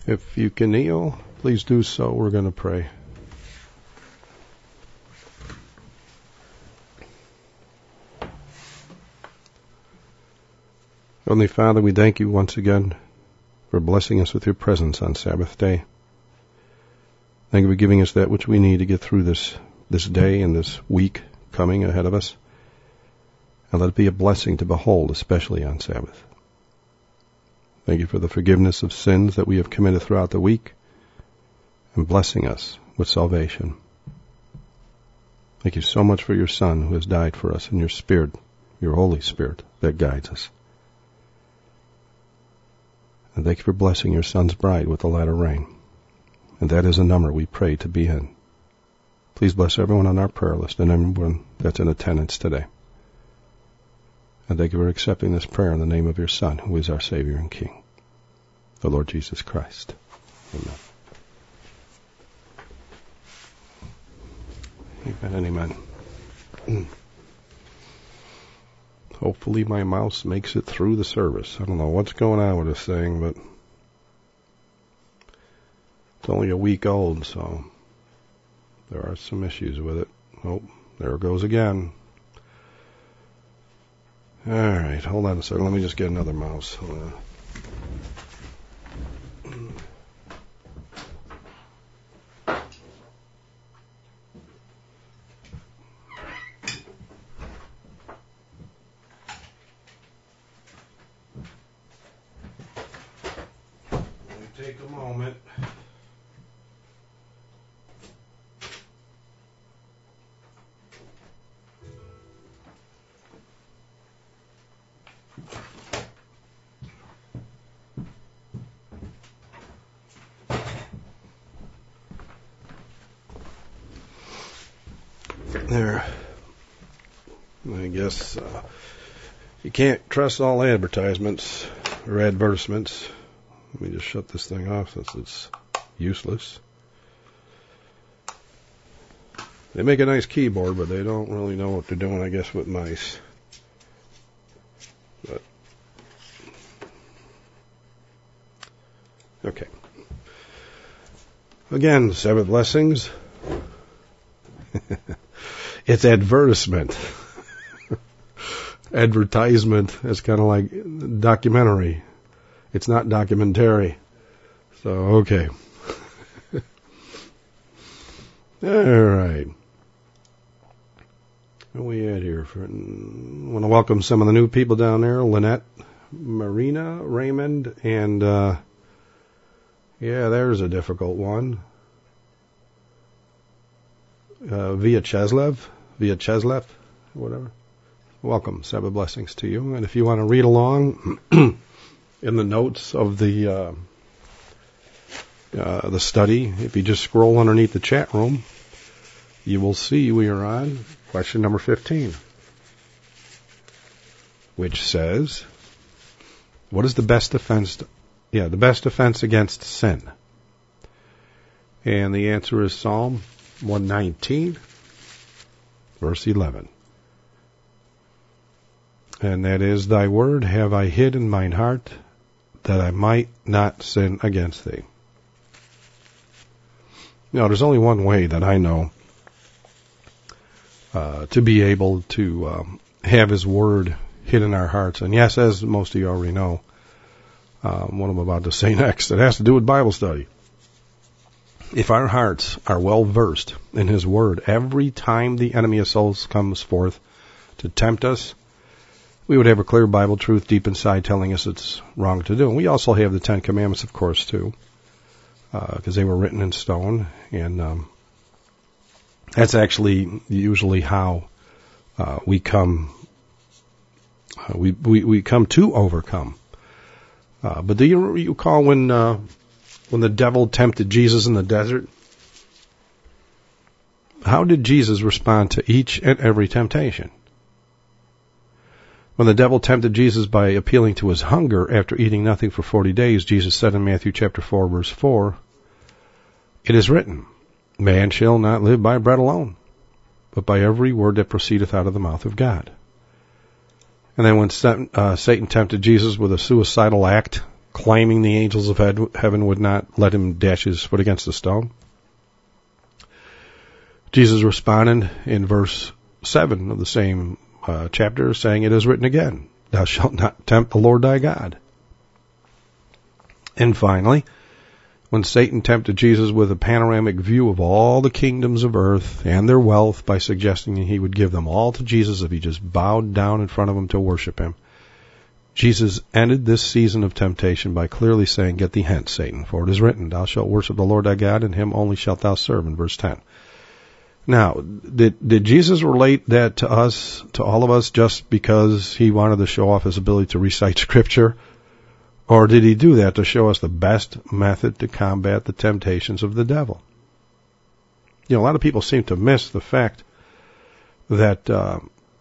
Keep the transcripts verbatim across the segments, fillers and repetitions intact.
If you can kneel, please do so. We're going to pray. Heavenly Father, we thank you once again for blessing us with your presence on Sabbath day. Thank you for giving us that which we need to get through this, this day and this week coming ahead of us. And let it be a blessing to behold, especially on Sabbath. Thank you for the forgiveness of sins that we have committed throughout the week and blessing us with salvation. Thank you so much for your Son who has died for us and your Spirit, your Holy Spirit that guides us. And thank you for blessing your Son's bride with the latter rain. And that is a number we pray to be in. Please bless everyone on our prayer list and everyone that's in attendance today. And thank you for accepting this prayer in the name of your Son, who is our Savior and King, the Lord Jesus Christ. Amen. Amen and amen. Hopefully my mouse makes it through the service. I don't know what's going on with this thing, but it's only a week old, so there are some issues with it. Oh, there it goes again. All right, hold on a second. Let me just get another mouse. Hold on. Let me take a moment. There. I guess uh, you can't trust all advertisements or advertisements. Let me just shut this thing off since it's useless. They make a nice keyboard, but they don't really know what they're doing, I guess, with mice. But okay. Again, seven blessings. It's advertisement. Advertisement is kind of like documentary. It's not documentary. So, okay. All right. What are we at here? For, I want to welcome some of the new people down there. Lynette, Marina, Raymond, and, uh, yeah, there's a difficult one. Uh, via Cheslev, via Cheslev, whatever. Welcome, Sabbath blessings to you. And if you want to read along in the notes of the uh, uh, the study, if you just scroll underneath the chat room, you will see we are on question number fifteen, which says, "What is the best defense? Yeah, the best defense against sin." And the answer is Psalm one nineteen, verse eleven. And that is, "Thy word have I hid in mine heart, that I might not sin against thee." Now, there's only one way that I know uh, to be able to um, have his word hid in our hearts. And yes, as most of you already know, um, what I'm about to say next, it has to do with Bible study. If our hearts are well versed in his word, every time the enemy of souls comes forth to tempt us, we would have a clear Bible truth deep inside telling us it's wrong to do. And we also have the Ten Commandments, of course, too, because uh, they were written in stone. And um, that's actually usually how uh, we come uh, we, we we come to overcome. Uh, but do you recall when uh, when the devil tempted Jesus in the desert? How did Jesus respond to each and every temptation? When the devil tempted Jesus by appealing to his hunger after eating nothing for forty days, Jesus said in Matthew chapter four, verse four, "It is written, man shall not live by bread alone, but by every word that proceedeth out of the mouth of God." And then when uh, Satan tempted Jesus with a suicidal act claiming the angels of heaven would not let him dash his foot against a stone? Jesus responded in verse seven of the same uh, chapter, saying, "It is written again, thou shalt not tempt the Lord thy God." And finally, when Satan tempted Jesus with a panoramic view of all the kingdoms of earth and their wealth by suggesting he would give them all to Jesus if he just bowed down in front of him to worship him, Jesus ended this season of temptation by clearly saying, "Get thee hence, Satan, for it is written, thou shalt worship the Lord thy God, and him only shalt thou serve," in verse ten. Now, did, did Jesus relate that to us, to all of us, just because he wanted to show off his ability to recite Scripture? Or did he do that to show us the best method to combat the temptations of the devil? You know, a lot of people seem to miss the fact that uh,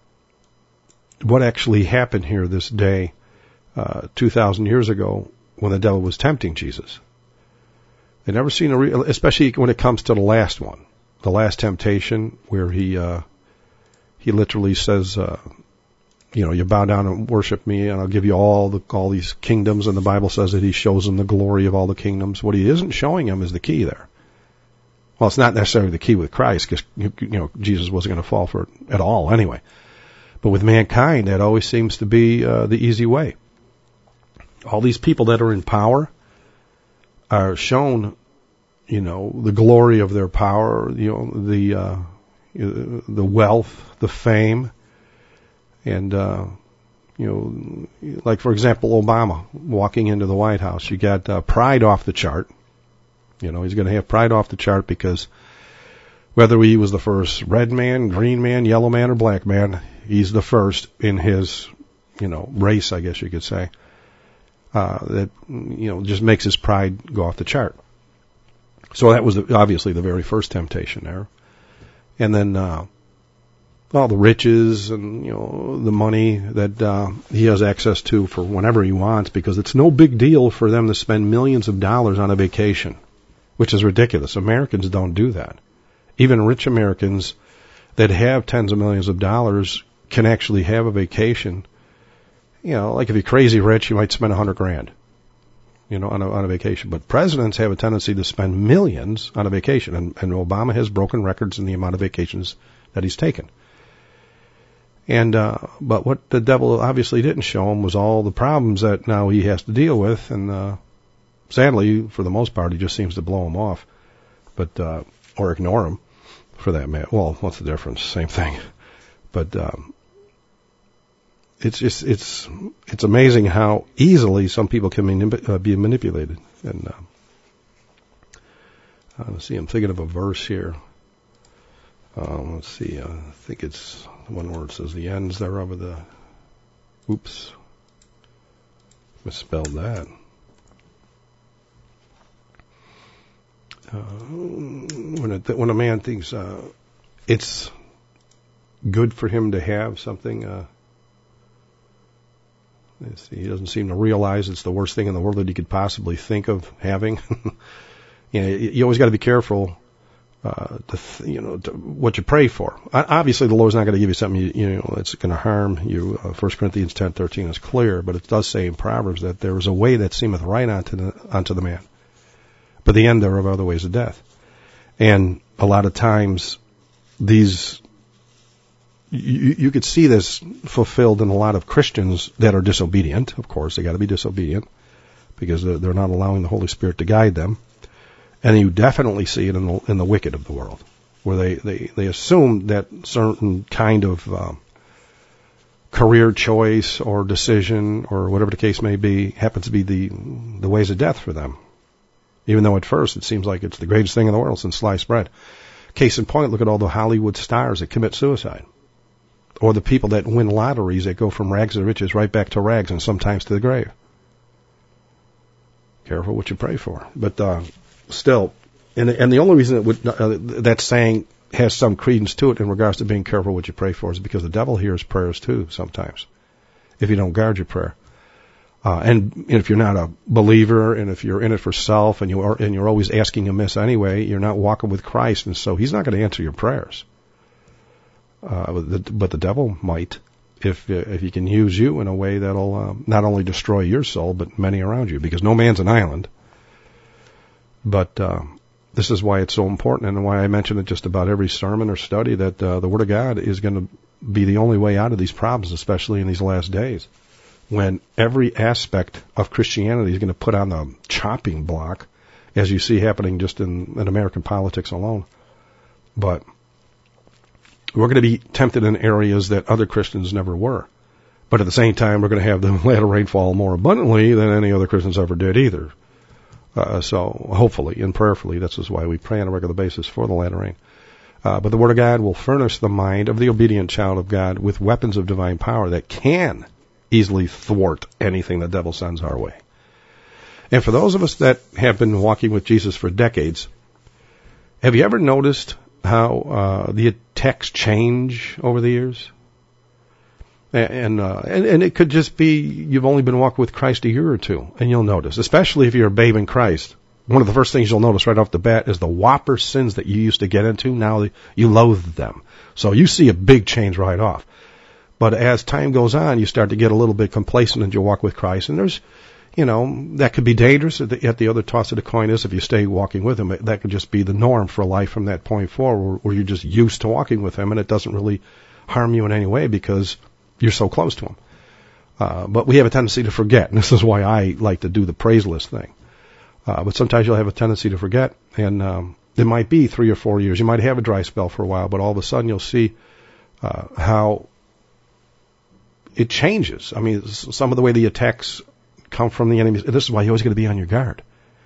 what actually happened here this day uh, two thousand years ago when the devil was tempting Jesus. They never seen a real, especially when it comes to the last one, the last temptation, where he uh, he literally says, uh, you know, you bow down and worship me, and I'll give you all the all these kingdoms. And the Bible says that he shows him the glory of all the kingdoms. What he isn't showing him is the key there. Well, it's not necessarily the key with Christ, because you know Jesus wasn't going to fall for it at all anyway. But with mankind, that always seems to be uh, the easy way. All these people that are in power are shown, you know, the glory of their power, you know, the uh, the wealth, the fame. And, uh, you know, like, for example, Obama walking into the White House, you got uh, pride off the chart. You know, he's going to have pride off the chart because whether he was the first red man, green man, yellow man, or black man, he's the first in his, you know, race, I guess you could say, uh, that, you know, just makes his pride go off the chart. So that was the, obviously the very first temptation there. And then, uh, all the riches and, you know, the money that uh, he has access to for whenever he wants, because it's no big deal for them to spend millions of dollars on a vacation, which is ridiculous. Americans don't do that. Even rich Americans that have tens of millions of dollars can actually have a vacation. You know, like if you're crazy rich, you might spend a hundred grand, you know, on a, on a vacation. But presidents have a tendency to spend millions on a vacation, and, and Obama has broken records in the amount of vacations that he's taken. And, uh, but what the devil obviously didn't show him was all the problems that now he has to deal with. And, uh, sadly, for the most part, he just seems to blow him off, but, uh, or ignore him for that matter. Well, what's the difference? Same thing. But, um, it's just, it's, it's amazing how easily some people can manip- uh, be manipulated. And, uh, uh, let's see, I'm thinking of a verse here. Um, let's see, uh, I think it's one where it says the ends thereof of the, oops, misspelled that. Uh, when, it, when a man thinks uh, it's good for him to have something, uh, let's see, he doesn't seem to realize it's the worst thing in the world that he could possibly think of having. You know, you always got to be careful. Uh, to th- you know, to what you pray for. Obviously, the Lord's not going to give you something you, you know that's going to harm you. Uh, First Corinthians ten thirteen is clear, but it does say in Proverbs that there is a way that seemeth right unto the, unto the man, but the end thereof are the ways of death. And a lot of times, these you, you could see this fulfilled in a lot of Christians that are disobedient. Of course, they got to be disobedient because they're, they're not allowing the Holy Spirit to guide them. And you definitely see it in the, in the wicked of the world, where they, they, they assume that certain kind of um, career choice or decision or whatever the case may be happens to be the the ways of death for them. Even though at first it seems like it's the greatest thing in the world since sliced bread. Case in point, look at all the Hollywood stars that commit suicide. Or the people that win lotteries that go from rags to riches right back to rags and sometimes to the grave. Careful what you pray for. But, uh, Still, and and the only reason it would, uh, that saying has some credence to it in regards to being careful what you pray for is because the devil hears prayers too sometimes, if you don't guard your prayer. Uh, and, and if you're not a believer, and if you're in it for self, and you are, and you're always asking amiss anyway, you're not walking with Christ, and so He's not going to answer your prayers. Uh, but, the, but the devil might. if uh, if he can use you in a way that'll uh, not only destroy your soul, but many around you, because no man's an island. But uh, this is why it's so important, and why I mention it just about every sermon or study, that uh, the Word of God is going to be the only way out of these problems, especially in these last days, when every aspect of Christianity is going to put on the chopping block, as you see happening just in, in American politics alone. But we're going to be tempted in areas that other Christians never were. But at the same time, we're going to have the latter rain fall more abundantly than any other Christians ever did either. Uh, so hopefully and prayerfully, this is why we pray on a regular basis for the latter rain. Uh, but the Word of God will furnish the mind of the obedient child of God with weapons of divine power that can easily thwart anything the devil sends our way. And for those of us that have been walking with Jesus for decades, have you ever noticed how uh, the attacks change over the years? And, uh, and and it could just be you've only been walking with Christ a year or two, and you'll notice, especially if you're a babe in Christ, one of the first things you'll notice right off the bat is the whopper sins that you used to get into, now you loathe them. So you see a big change right off. But as time goes on, you start to get a little bit complacent in your walk with Christ, and there's, you know, that could be dangerous. Yet the other toss of the coin is if you stay walking with Him, that could just be the norm for life from that point forward, where you're just used to walking with Him, and it doesn't really harm you in any way because you're so close to Him. Uh, but we have a tendency to forget, and this is why I like to do the praise list thing. Uh, but sometimes you'll have a tendency to forget, and um, it might be three or four years. You might have a dry spell for a while, but all of a sudden you'll see uh, how it changes. I mean, some of the way the attacks come from the enemy. This is why you're always going to be on your guard.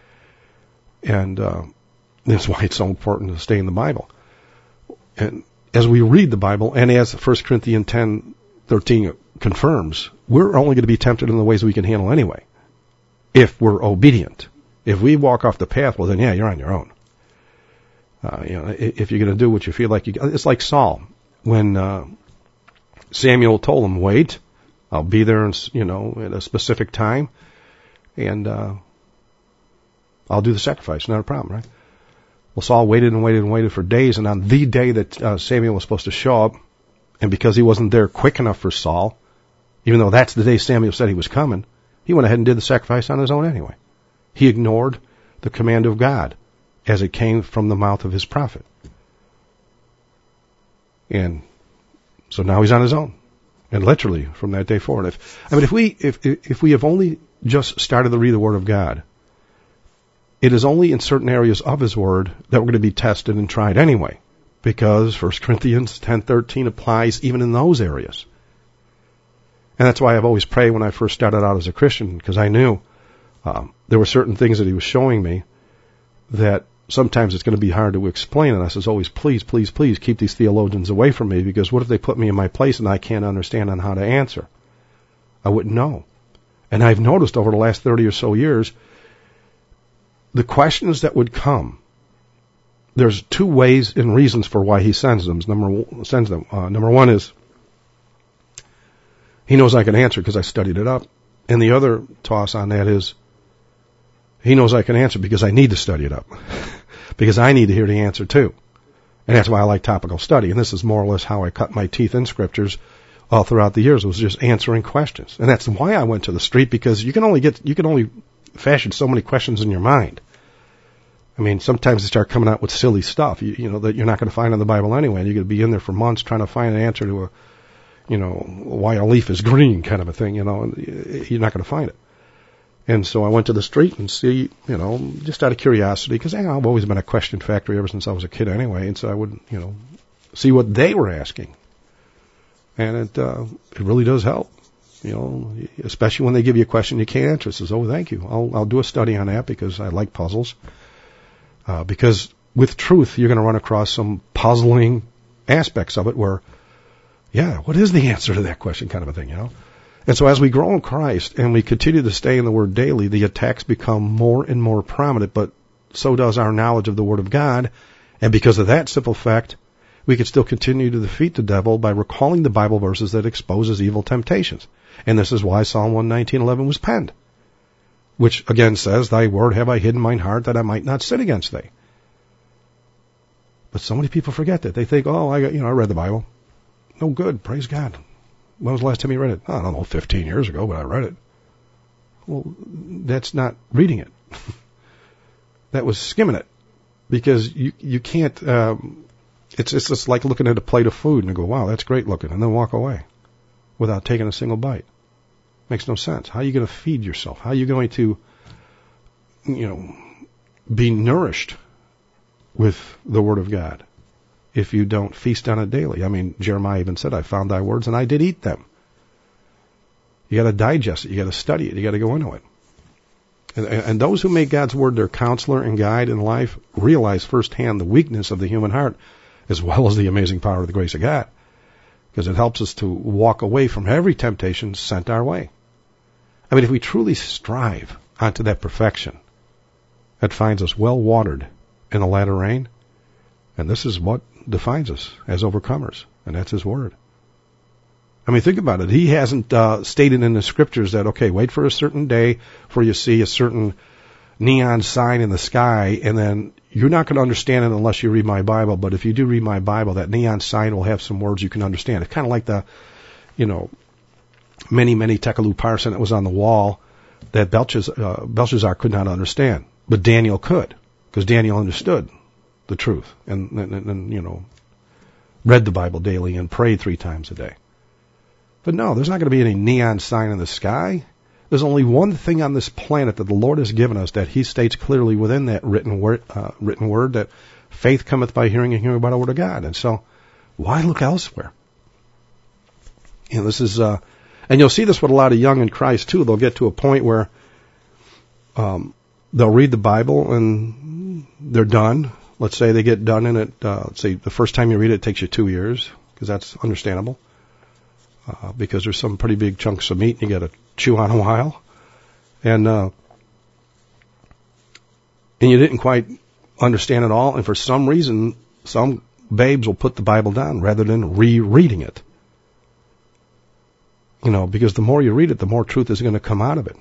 And uh, this is why it's so important to stay in the Bible. And as we read the Bible, and as First Corinthians ten thirteen confirms, we're only going to be tempted in the ways we can handle anyway, if we're obedient. If we walk off the path, well, then yeah, you're on your own. Uh, you know, if you're going to do what you feel like you, it's like Saul when uh, Samuel told him, "Wait, I'll be there, in, you know, at a specific time, and uh, I'll do the sacrifice. Not a problem, right?" Well, Saul waited and waited and waited for days, and on the day that uh, Samuel was supposed to show up, and because he wasn't there quick enough for Saul, even though that's the day Samuel said he was coming, he went ahead and did the sacrifice on his own anyway. He ignored the command of God as it came from the mouth of his prophet. And so now he's on his own. And literally from that day forward. If, I mean, if we, if, if we have only just started to read the Word of God, it is only in certain areas of His Word that we're going to be tested and tried anyway. Because First Corinthians ten thirteen applies even in those areas. And that's why I've always prayed when I first started out as a Christian, because I knew um, there were certain things that He was showing me that sometimes it's going to be hard to explain. And I says, always, please, please, please keep these theologians away from me, because what if they put me in my place and I can't understand on how to answer? I wouldn't know. And I've noticed over the last thirty or so years, the questions that would come, there's two ways and reasons for why He sends them. Number sends them. Uh, number one is He knows I can answer because I studied it up. And the other toss on that is He knows I can answer because I need to study it up. Because I need to hear the answer too. And that's why I like topical study. And this is more or less how I cut my teeth in scriptures all throughout the years, was just answering questions. And that's why I went to the street, because you can only get, you can only fashion so many questions in your mind. I mean, sometimes they start coming out with silly stuff, you, you know, that you're not going to find in the Bible anyway. And you're going to be in there for months trying to find an answer to a, you know, why a leaf is green kind of a thing, you know, and you're not going to find it. And so I went to the street and see, you know, just out of curiosity, because hey, I've always been a question factory ever since I was a kid anyway. And so I would, you know, see what they were asking. And it, uh, it really does help, you know, especially when they give you a question you can't answer. It says, oh, thank you. I'll, I'll do a study on that because I like puzzles. Uh, because with truth, you're going to run across some puzzling aspects of it where, yeah, what is the answer to that question kind of a thing, you know? And so as we grow in Christ and we continue to stay in the Word daily, the attacks become more and more prominent, but so does our knowledge of the Word of God. And because of that simple fact, we can still continue to defeat the devil by recalling the Bible verses that exposes evil temptations. And this is why Psalm one nineteen eleven was penned, which again says, thy word have I hid in mine heart that I might not sin against thee. But so many people forget that. They think, oh, I got, you know, I read the Bible. No good. Praise God. When was the last time you read it? I don't know, fifteen years ago, but I read it. Well, that's not reading it. That was skimming it. Because you you can't, um, it's, it's just like looking at a plate of food and go, wow, that's great looking, and then walk away without taking a single bite. Makes no sense. How are you going to feed yourself? How are you going to, you know, be nourished with the Word of God if you don't feast on it daily? I mean, Jeremiah even said, I found thy words and I did eat them. You got to digest it. You got to study it. You got to go into it. And, and those who make God's Word their counselor and guide in life realize firsthand the weakness of the human heart as well as the amazing power of the grace of God, because it helps us to walk away from every temptation sent our way. I mean, if we truly strive onto that perfection, that finds us well watered in the latter rain, and this is what defines us as overcomers, and that's His Word. I mean, think about it. He hasn't uh, stated in the Scriptures that, okay, wait for a certain day for you see a certain neon sign in the sky, and then you're not going to understand it unless you read my Bible, but if you do read my Bible, that neon sign will have some words you can understand. It's kind of like the, you know, many, many Tekelu Parson that was on the wall that Belshazzar, uh, Belshazzar could not understand, but Daniel could, because Daniel understood the truth and, and, and, you know, read the Bible daily and prayed three times a day. But no, there's not going to be any neon sign in the sky. There's only one thing on this planet that the Lord has given us that He states clearly within that written word, uh, written word, that faith cometh by hearing and hearing by the Word of God. And so, why look elsewhere? You know, this is, uh, and you'll see this with a lot of young in Christ too. They'll get to a point where um, they'll read the Bible and they're done. Let's say they get done in it. Uh, let's say the first time you read it, it takes you two years, because that's understandable. Uh, because there's some pretty big chunks of meat and you got to chew on a while. And, uh, and you didn't quite understand it all. And for some reason, some babes will put the Bible down rather than rereading it. You know, because the more you read it, the more truth is going to come out of it.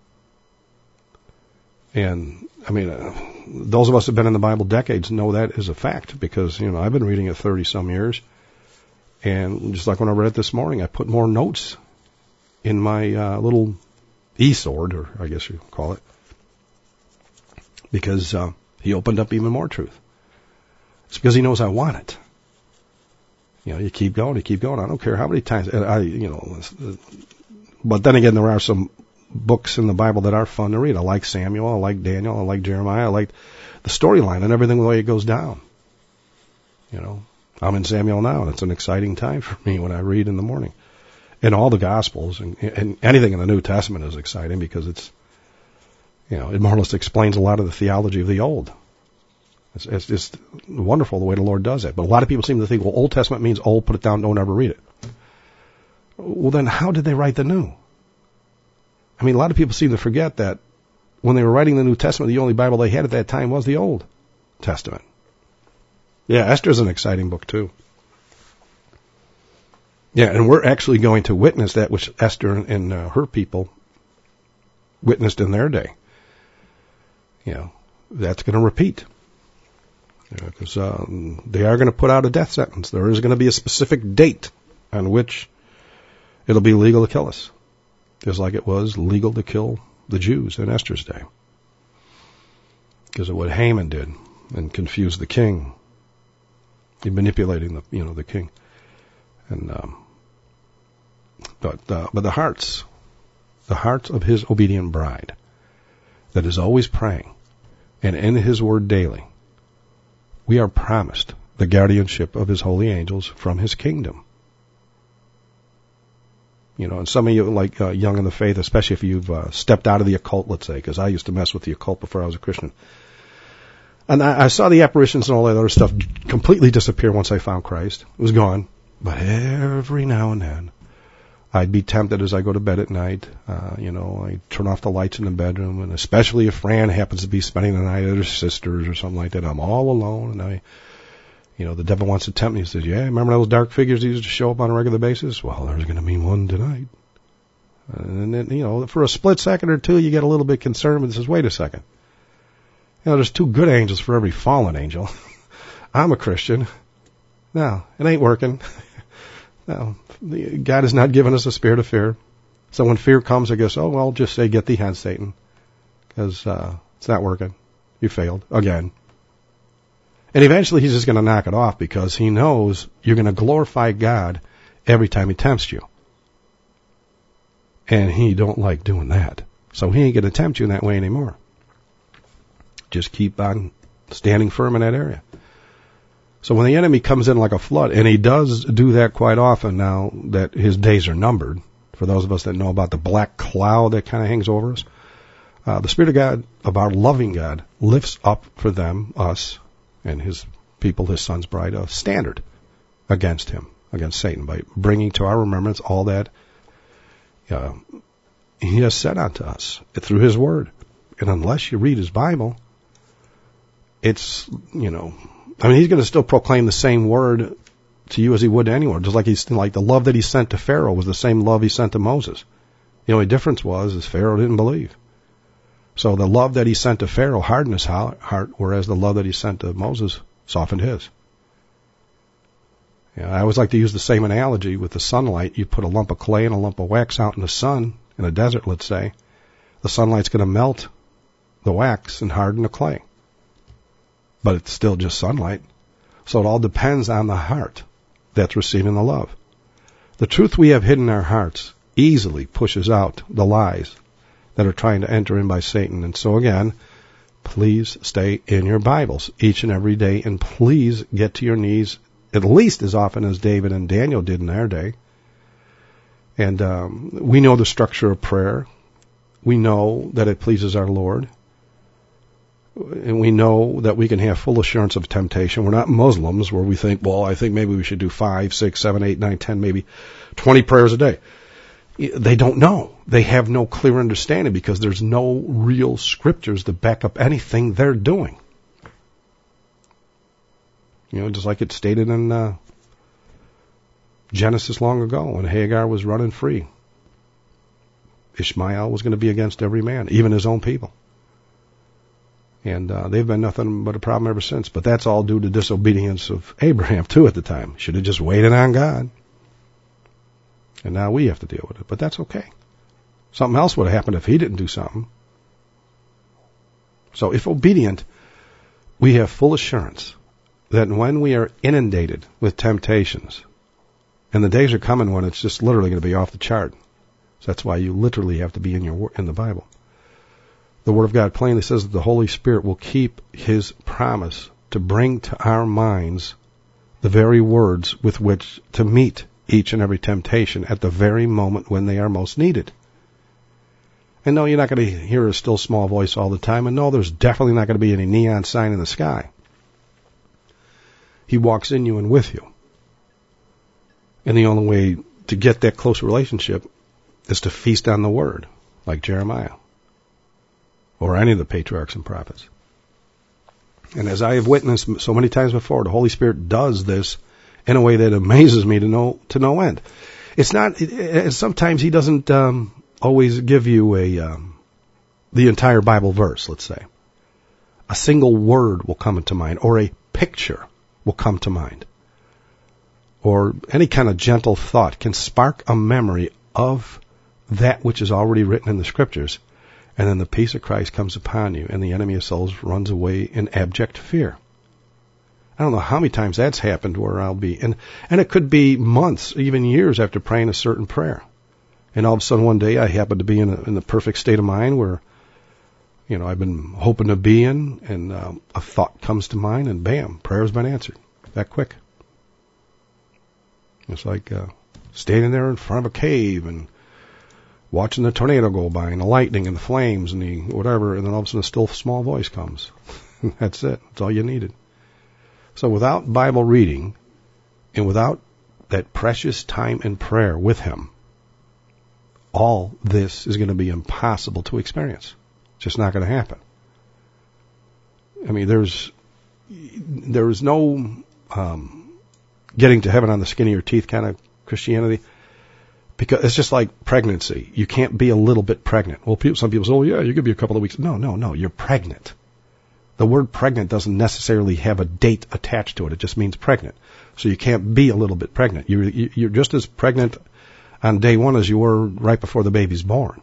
And, I mean, uh, those of us who have been in the Bible decades know that is a fact, because, you know, I've been reading it thirty some years. And just like when I read it this morning, I put more notes in my uh, little e-sword, or I guess you call it, because uh, He opened up even more truth. It's because He knows I want it. You know, you keep going, you keep going. I don't care how many times. I, you know, but then again, there are some books in the Bible that are fun to read. I like Samuel, I like Daniel, I like Jeremiah, I like the storyline and everything the way it goes down. You know. I'm in Samuel now, and it's an exciting time for me when I read in the morning. And all the Gospels, and, and anything in the New Testament is exciting, because it's, you know, it more or less explains a lot of the theology of the Old. It's, it's just wonderful the way the Lord does it. But a lot of people seem to think, well, Old Testament means old, put it down, don't ever read it. Well, then how did they write the New? I mean, a lot of people seem to forget that when they were writing the New Testament, the only Bible they had at that time was the Old Testament. Yeah, Esther's an exciting book too. Yeah, and we're actually going to witness that which Esther and uh, her people witnessed in their day. You know, that's going to repeat. Because you know, um, they are going to put out a death sentence. There is going to be a specific date on which it'll be legal to kill us. Just like it was legal to kill the Jews in Esther's day. Because of what Haman did and confused the king. Manipulating the, you know, the king, and um, but uh, but the hearts, the hearts of His obedient bride, that is always praying, and in His Word daily, we are promised the guardianship of His holy angels from His kingdom. You know, and some of you, like uh, young in the faith, especially if you've uh, stepped out of the occult, let's say, because I used to mess with the occult before I was a Christian. And I, I saw the apparitions and all that other stuff completely disappear once I found Christ. It was gone. But every now and then, I'd be tempted as I go to bed at night. Uh, you know, I turn off the lights in the bedroom, and especially if Fran happens to be spending the night at her sister's or something like that, I'm all alone, and I, you know, the devil wants to tempt me. He says, yeah, remember those dark figures that used to show up on a regular basis? Well, there's going to be one tonight. And then, you know, for a split second or two, you get a little bit concerned, and says, wait a second. You know, there's two good angels for every fallen angel. I'm a Christian. No, it ain't working. No, God has not given us a spirit of fear. So when fear comes, I guess, oh, well, just say, get thee hence, Satan. Because uh, it's not working. You failed again. And eventually he's just going to knock it off because he knows you're going to glorify God every time he tempts you. And he don't like doing that. So he ain't going to tempt you in that way anymore. Just keep on standing firm in that area. So when the enemy comes in like a flood, and he does do that quite often now that his days are numbered, for those of us that know about the black cloud that kind of hangs over us, uh, the Spirit of God, of our loving God, lifts up for them, us, and his people, his son's bride, a standard against him, against Satan, by bringing to our remembrance all that uh, he has said unto us through his word. And unless you read his Bible, it's, you know, I mean, he's going to still proclaim the same word to you as he would to anyone. Just like he's like the love that he sent to Pharaoh was the same love he sent to Moses. The only difference was is Pharaoh didn't believe. So the love that he sent to Pharaoh hardened his heart, whereas the love that he sent to Moses softened his. Yeah, I always like to use the same analogy with the sunlight. You put a lump of clay and a lump of wax out in the sun, in a desert, let's say. The sunlight's going to melt the wax and harden the clay. But it's still just sunlight. So it all depends on the heart that's receiving the love. The truth we have hidden in our hearts easily pushes out the lies that are trying to enter in by Satan. And so again, please stay in your Bibles each and every day, and please get to your knees at least as often as David and Daniel did in their day. And um, we know the structure of prayer. We know that it pleases our Lord. And we know that we can have full assurance of temptation. We're not Muslims where we think, well, I think maybe we should do five, six, seven, eight, nine, ten, maybe twenty prayers a day. They don't know. They have no clear understanding because there's no real scriptures to back up anything they're doing. You know, just like it's stated in uh, Genesis long ago when Hagar was running free. Ishmael was going to be against every man, even his own people. And uh, they've been nothing but a problem ever since. But that's all due to disobedience of Abraham, too, at the time. Should have just waited on God. And now we have to deal with it. But that's okay. Something else would have happened if he didn't do something. So if obedient, we have full assurance that when we are inundated with temptations, and the days are coming when it's just literally going to be off the chart. So that's why you literally have to be in your in the Bible. The Word of God plainly says that the Holy Spirit will keep his promise to bring to our minds the very words with which to meet each and every temptation at the very moment when they are most needed. And no, you're not going to hear a still small voice all the time. And no, there's definitely not going to be any neon sign in the sky. He walks in you and with you. And the only way to get that close relationship is to feast on the Word, like Jeremiah, or any of the patriarchs and prophets. And as I have witnessed so many times before, the Holy Spirit does this in a way that amazes me to no to no end. It's not. It, sometimes He doesn't um, always give you a um, the entire Bible verse. Let's say a single word will come into mind, or a picture will come to mind, or any kind of gentle thought can spark a memory of that which is already written in the Scriptures. And then the peace of Christ comes upon you, and the enemy of souls runs away in abject fear. I don't know how many times that's happened where I'll be, and, and it could be months, even years after praying a certain prayer. And all of a sudden one day I happen to be in, a, in the perfect state of mind where, you know, I've been hoping to be in, and um, a thought comes to mind, and bam, prayer's been answered. That quick. It's like uh, standing there in front of a cave and watching the tornado go by and the lightning and the flames and the whatever, and then all of a sudden a still small voice comes. That's it. That's all you needed. So without Bible reading and without that precious time in prayer with Him, all this is going to be impossible to experience. It's just not going to happen. I mean, there's there is no um, getting to heaven on the skin of your teeth kind of Christianity. Because it's just like pregnancy. You can't be a little bit pregnant. Well, people, some people say, oh, yeah, you could be a couple of weeks. No, no, no. You're pregnant. The word pregnant doesn't necessarily have a date attached to it. It just means pregnant. So you can't be a little bit pregnant. You're, you're just as pregnant on day one as you were right before the baby's born.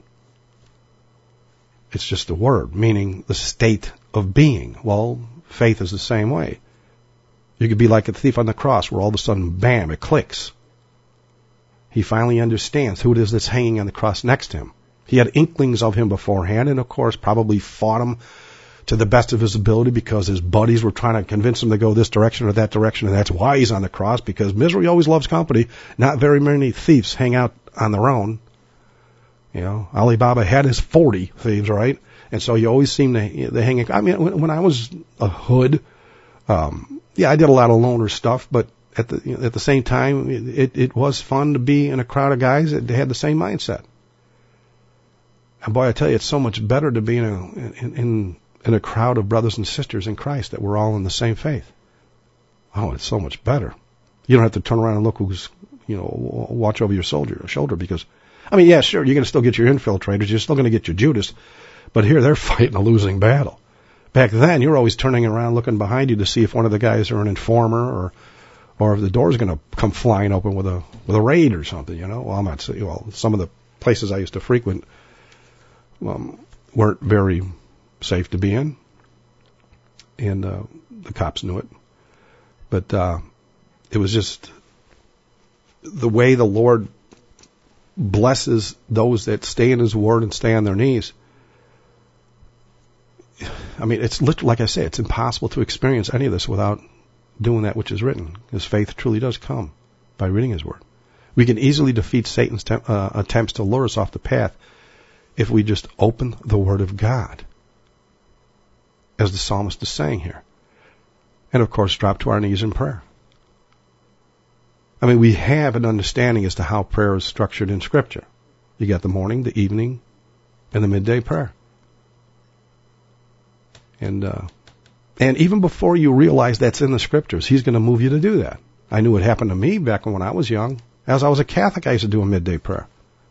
It's just a word, meaning the state of being. Well, faith is the same way. You could be like a thief on the cross where all of a sudden, bam, it clicks. He finally understands who it is that's hanging on the cross next to him. He had inklings of him beforehand and, of course, probably fought him to the best of his ability because his buddies were trying to convince him to go this direction or that direction, and that's why he's on the cross, because misery always loves company. Not very many thieves hang out on their own. You know, Alibaba had his forty thieves, right? And so you always seem to they hang. I mean, when, when I was a hood, um, yeah, I did a lot of loner stuff, but at the you know, at the same time, it, it was fun to be in a crowd of guys that had the same mindset. And boy, I tell you, it's so much better to be in a in, in in a crowd of brothers and sisters in Christ that we're all in the same faith. Oh, it's so much better. You don't have to turn around and look who's, you know, watch over your soldier, shoulder because, I mean, yeah, sure, you're going to still get your infiltrators, you're still going to get your Judas, but here they're fighting a losing battle. Back then, you're always turning around looking behind you to see if one of the guys are an informer or or if the door's going to come flying open with a with a raid or something, you know. Well, I'm not saying, well, some of the places I used to frequent um, weren't very safe to be in, and uh, the cops knew it. But uh, it was just the way the Lord blesses those that stay in His Word and stay on their knees. I mean, it's literally, like I say, it's impossible to experience any of this without doing that which is written, because faith truly does come by reading His Word. We can easily defeat Satan's te- uh, attempts to lure us off the path if we just open the Word of God, as the psalmist is saying here. And, of course, drop to our knees in prayer. I mean, we have an understanding as to how prayer is structured in Scripture. You got the morning, the evening, and the midday prayer. And uh, and even before you realize that's in the Scriptures, He's going to move you to do that. I knew it happened to me back when I was young. As I was a Catholic, I used to do a midday prayer.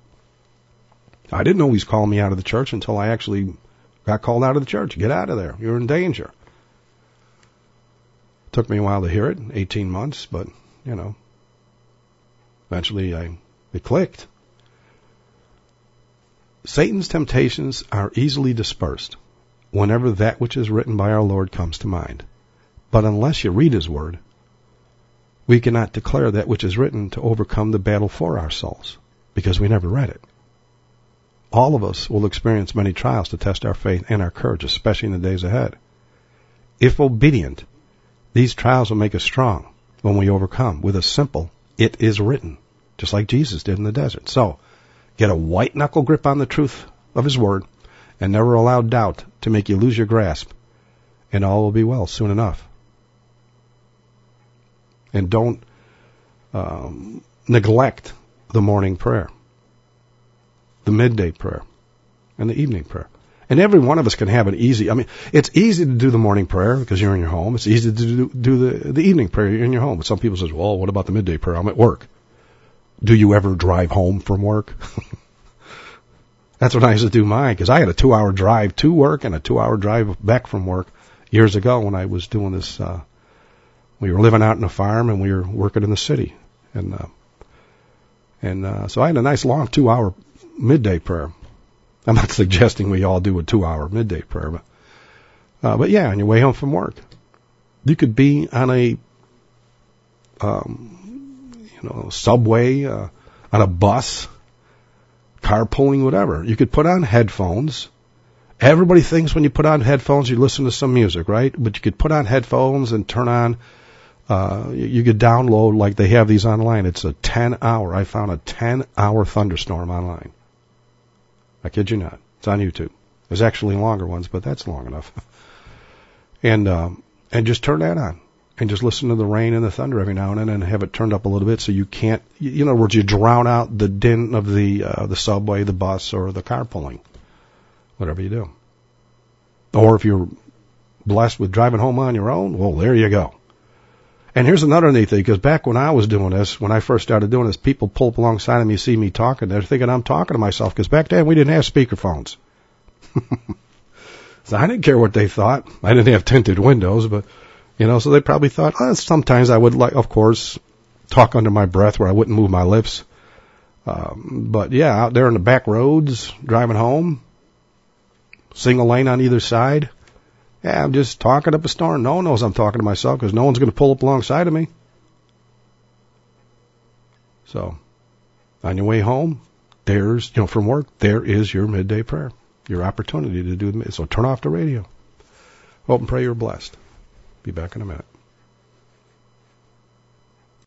I didn't know He was calling me out of the church until I actually got called out of the church. Get out of there. You're in danger. Took me a while to hear it, eighteen months, but, you know, eventually I it clicked. Satan's temptations are easily dispersed whenever that which is written by our Lord comes to mind. But unless you read His Word, we cannot declare that which is written to overcome the battle for our souls, because we never read it. All of us will experience many trials to test our faith and our courage, especially in the days ahead. If obedient, these trials will make us strong when we overcome with a simple, it is written, just like Jesus did in the desert. So, get a white-knuckle grip on the truth of His Word, and never allow doubt to make you lose your grasp, and all will be well soon enough. And don't um, neglect the morning prayer, the midday prayer, and the evening prayer. And every one of us can have an easy, I mean, it's easy to do the morning prayer because you're in your home. It's easy to do, do the, the evening prayer in your home. But some people say, well, what about the midday prayer? I'm at work. Do you ever drive home from work? That's what I used to do mine, because I had a two-hour drive to work and a two-hour drive back from work years ago when I was doing this. Uh, we were living out in a farm and we were working in the city. And, uh, and uh, so I had a nice long two-hour midday prayer. I'm not suggesting we all do a two-hour midday prayer, but uh, but yeah, on your way home from work, you could be on a um, you know subway, uh, on a bus, carpooling, whatever. You could put on headphones. Everybody thinks when you put on headphones you listen to some music, right? But you could put on headphones and turn on. Uh, you, you could download, like they have these online. It's a ten-hour. I found a ten-hour thunderstorm online. I kid you not. It's on YouTube. There's actually longer ones, but that's long enough. and um, and just turn that on. And just listen to the rain and the thunder every now and then and have it turned up a little bit so you can't, in other words, you drown out the din of the uh, the subway, the bus, or the carpooling. Whatever you do. Or if you're blessed with driving home on your own, well, there you go. And here's another neat thing, because back when I was doing this, when I first started doing this, people pull up alongside of me, see me talking, they're thinking I'm talking to myself, because back then we didn't have speakerphones. So I didn't care what they thought. I didn't have tinted windows, but, you know, so they probably thought, oh, sometimes I would, like, of course, talk under my breath where I wouldn't move my lips. Um, but, yeah, out there in the back roads, driving home, single lane on either side. Yeah, I'm just talking up a storm. No one knows I'm talking to myself because no one's going to pull up alongside of me. So, on your way home, there's, you know, from work, there is your midday prayer, your opportunity to do the, so turn off the radio. Hope and pray you're blessed. Be back in a minute.